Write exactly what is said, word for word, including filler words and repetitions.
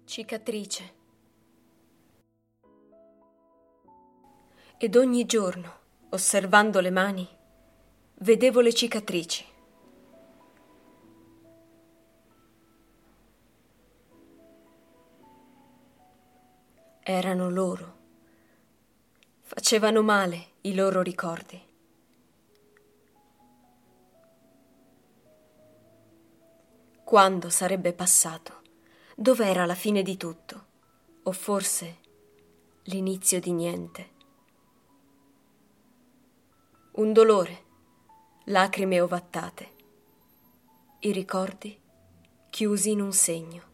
Cicatrice. Ed ogni giorno, osservando le mani, vedevo le cicatrici. Erano loro. Facevano male i loro ricordi. Quando sarebbe passato? Dov'era la fine di tutto? O forse l'inizio di niente? Un dolore, lacrime ovattate, i ricordi chiusi in un segno.